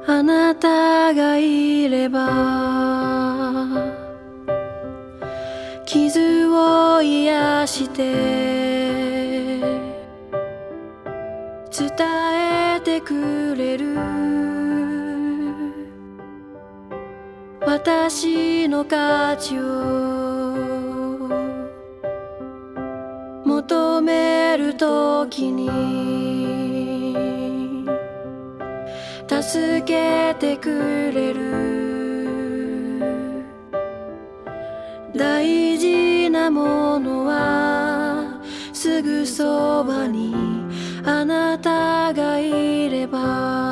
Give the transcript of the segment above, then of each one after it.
あなたがいれば傷を癒して伝えてくれる私の価値を求めるときに助けてくれる大事なものはすぐそばにあなたがいれば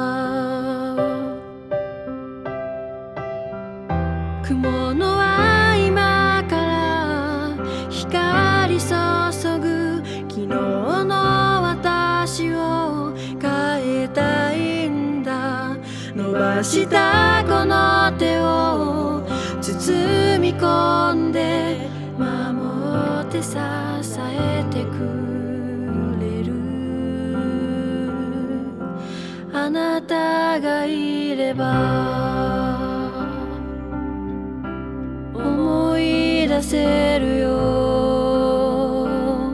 雲の合間から光注ぐ昨日の私を変えたいんだ伸ばしたこの手を包み込んで守って支えてくれるあなたがいれば思い出せるよ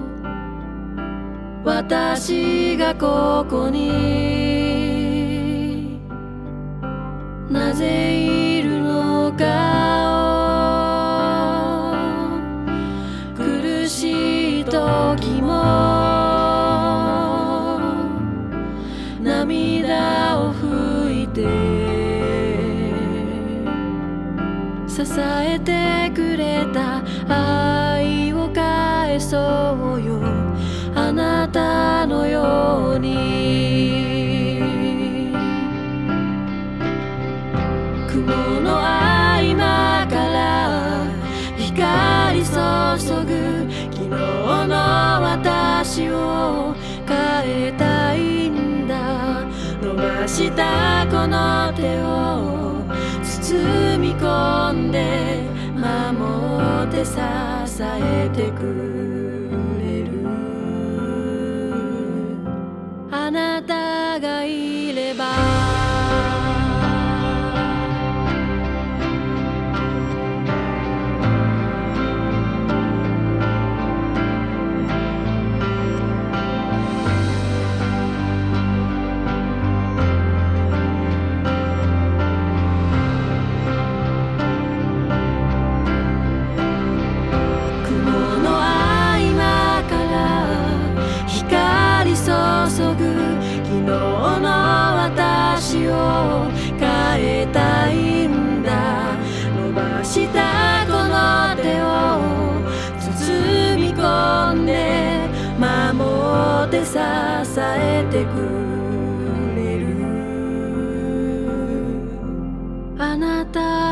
私がここになぜいるのかを苦しい時も涙を拭いて支えてくれた愛を返そうよあなたのように雲の合間から光注ぐ昨日の私を変えたいんだ伸ばしたこの手を包み込んで守って支えてくれるあなたがいれば私を変えたいんだ伸ばしたこの手を包み込んで守って支えてくれるあなた